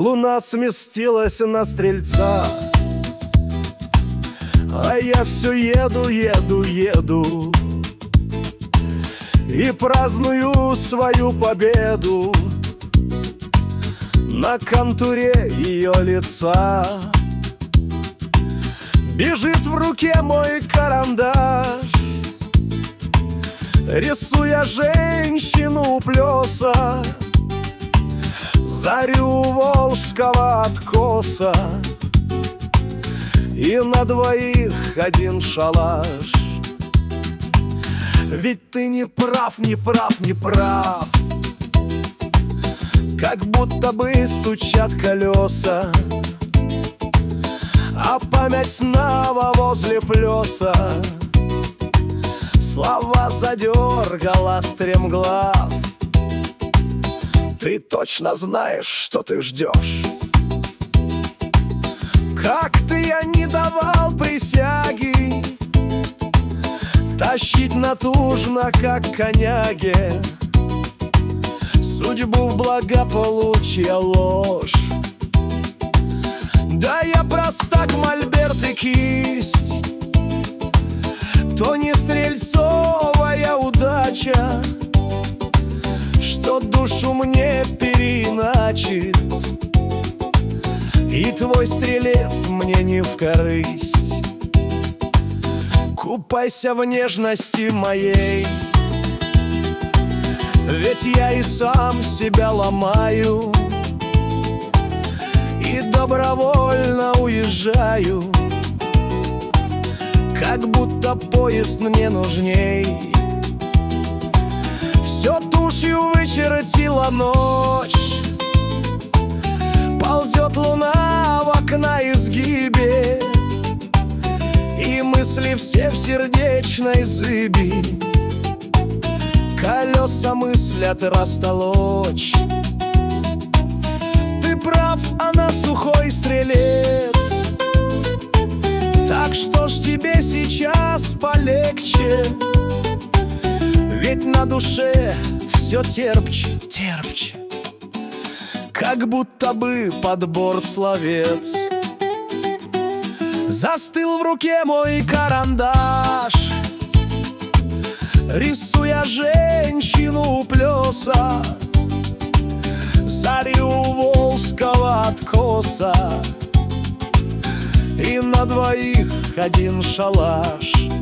Луна сместилась на стрельца, а я все еду, еду, еду и праздную свою победу на контуре ее лица. Бежит в руке мой карандаш, рисуя женщину у плеса, зарю волжского откоса. И на двоих один шалаш. Ведь ты не прав, не прав, не прав, как будто бы стучат колеса, а память снова возле плеса. Слова задергала стремглав. Ты точно знаешь, что ты ждешь. Как-то я не давал присяги тащить натужно, как коняге, судьбу в благополучие ложь. Да я простак, мольберт и кисть, то не стрельцовая удача, что душу мне переиначит, и твой стрелец мне не в корысть. Купайся в нежности моей, ведь я и сам себя ломаю и добровольно уезжаю, как будто поезд мне нужней. Все тушью вычертила ночь, ползет луна в окна изгибе, и мысли все в сердечной зыби. Колеса мыслят растолочь. Ты прав, она сухой стрелец, так что ж тебе сейчас полегче, ведь на душе все терпче, терпче, как будто бы под борт словец. Застыл в руке мой карандаш, рисуя женщину у плеса, зарю волжского откоса, и на двоих один шалаш.